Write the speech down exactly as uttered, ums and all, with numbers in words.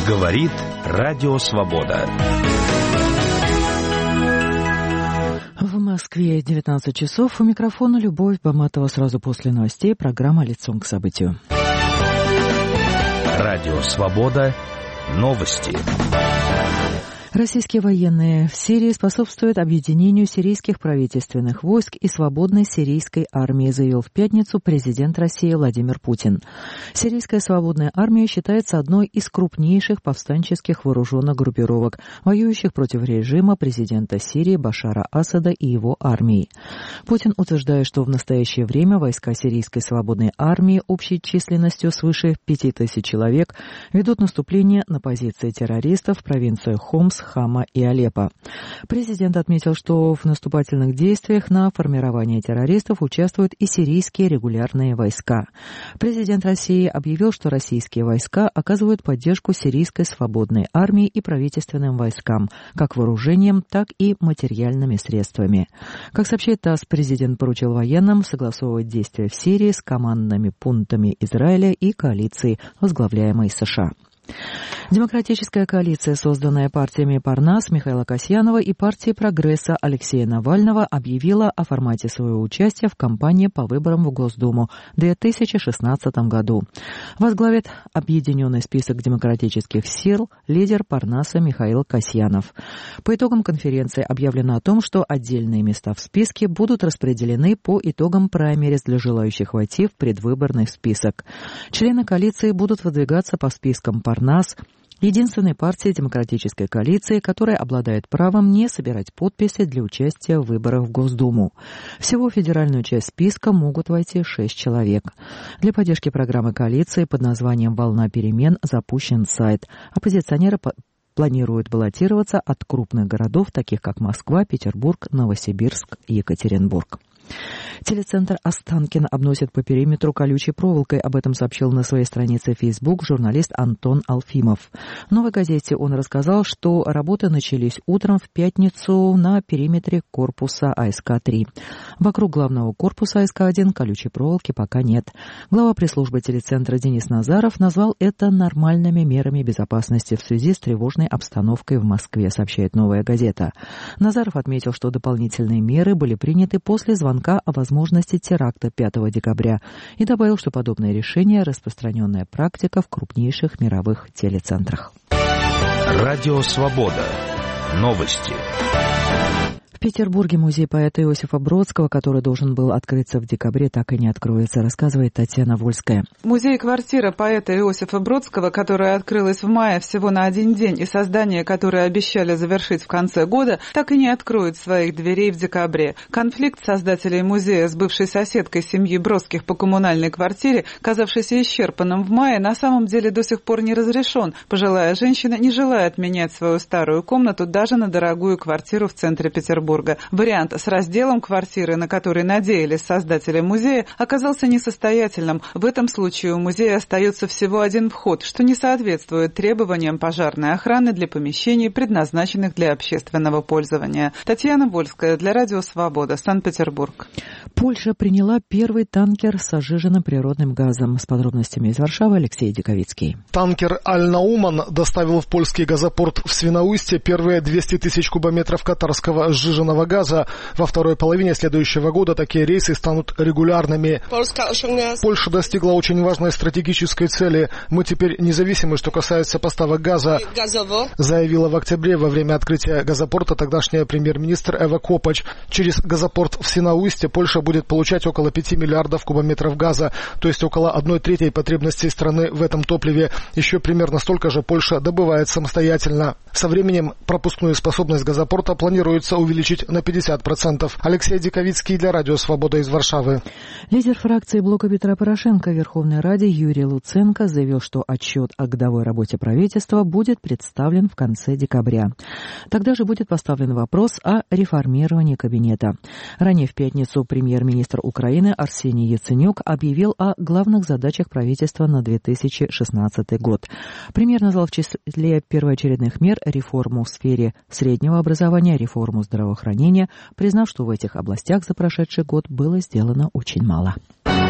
Говорит Радио Свобода. В Москве девятнадцать часов. У микрофона Любовь Баматова. Сразу после новостей программа «Лицом к событию». Радио Свобода. Новости. Российские военные в Сирии способствуют объединению сирийских правительственных войск и свободной сирийской армии, заявил в пятницу президент России Владимир Путин. Сирийская свободная армия считается одной из крупнейших повстанческих вооруженных группировок, воюющих против режима президента Сирии Башара Асада и его армии. Путин утверждает, что в настоящее время войска сирийской свободной армии общей численностью свыше пяти тысяч человек ведут наступление на позиции террористов в провинциях Хомс, Хама и Алеппо. Президент отметил, что в наступательных действиях на формирование террористов участвуют и сирийские регулярные войска. Президент России объявил, что российские войска оказывают поддержку сирийской свободной армии и правительственным войскам, как вооружением, так и материальными средствами. Как сообщает ТАСС, президент поручил военным согласовывать действия в Сирии с командными пунктами Израиля и коалицией, возглавляемой США. Демократическая коалиция, созданная партиями Парнас Михаила Касьянова и партией Прогресса Алексея Навального, объявила о формате своего участия в кампании по выборам в Госдуму в две тысячи шестнадцатом году. Возглавит объединенный список демократических сил лидер Парнаса Михаил Касьянов. По итогам конференции объявлено о том, что отдельные места в списке будут распределены по итогам праймериз для желающих войти в предвыборный список. Члены коалиции будут выдвигаться по спискам Парнас, единственной партии демократической коалиции, которая обладает правом не собирать подписи для участия в выборах в Госдуму. Всего в федеральную часть списка могут войти шесть человек. Для поддержки программы коалиции под названием «Волна перемен» запущен сайт. Оппозиционеры планируют баллотироваться от крупных городов, таких как Москва, Петербург, Новосибирск и Екатеринбург. Телецентр Останкино обносит по периметру колючей проволокой. Об этом сообщил на своей странице в Facebook журналист Антон Алфимов. В «Новой газете» он рассказал, что работы начались утром в пятницу на периметре корпуса А Эс Ка три. Вокруг главного корпуса А Эс Ка один колючей проволоки пока нет. Глава пресс-службы телецентра Денис Назаров назвал это нормальными мерами безопасности в связи с тревожной обстановкой в Москве, сообщает «Новая газета». Назаров отметил, что дополнительные меры были приняты после звонка о возможности теракта пятого декабря и добавил, что подобное решение – распространенная практика в крупнейших мировых телецентрах. Радио Свобода. Новости. В Петербурге музей поэта Иосифа Бродского, который должен был открыться в декабре, так и не откроется, рассказывает Татьяна Вольская. Музей-квартира поэта Иосифа Бродского, которая открылась в мае всего на один день, и создание, которое обещали завершить в конце года, так и не откроет своих дверей в декабре. Конфликт создателей музея с бывшей соседкой семьи Бродских по коммунальной квартире, казавшийся исчерпанным в мае, на самом деле до сих пор не разрешен. Пожилая женщина не желает менять свою старую комнату даже на дорогую квартиру в центре Петербурга. Вариант с разделом квартиры, на который надеялись создатели музея, оказался несостоятельным. В этом случае у музея остается всего один вход, что не соответствует требованиям пожарной охраны для помещений, предназначенных для общественного пользования. Татьяна Вольская для Радио Свобода, Санкт-Петербург. Польша приняла первый танкер с сжиженным природным газом. С подробностями из Варшавы Алексей Диковицкий. Танкер «Аль-Науман» доставил в польский газопорт в Свиноустье первые двести тысяч кубометров катарского сжиженного газа. Во второй половине следующего года такие рейсы станут регулярными. Польша достигла очень важной стратегической цели. Мы теперь независимы, что касается поставок газа, заявила в октябре во время открытия газопорта тогдашняя премьер-министр Эва Копач. Через газопорт в Свиноустье Польша будет получать около пяти миллиардов кубометров газа, то есть около одной трети потребностей страны в этом топливе. Еще примерно столько же Польша добывает самостоятельно. Со временем пропускную способность газопорта планируется увеличить на пятьдесят процентов. Алексей Диковицкий для Радио Свобода из Варшавы. Лидер фракции блока Петра Порошенко в Верховной Раде Юрий Луценко заявил, что отчет о годовой работе правительства будет представлен в конце декабря. Тогда же будет поставлен вопрос о реформировании кабинета. Ранее в пятницу премьер-министр Украины Арсений Яценюк объявил о главных задачах правительства на две тысячи шестнадцатый год. Премьер назвал в числе первоочередных мер реформу в сфере среднего образования, реформу здравоохранения, признав, что в этих областях за прошедший год было сделано очень мало.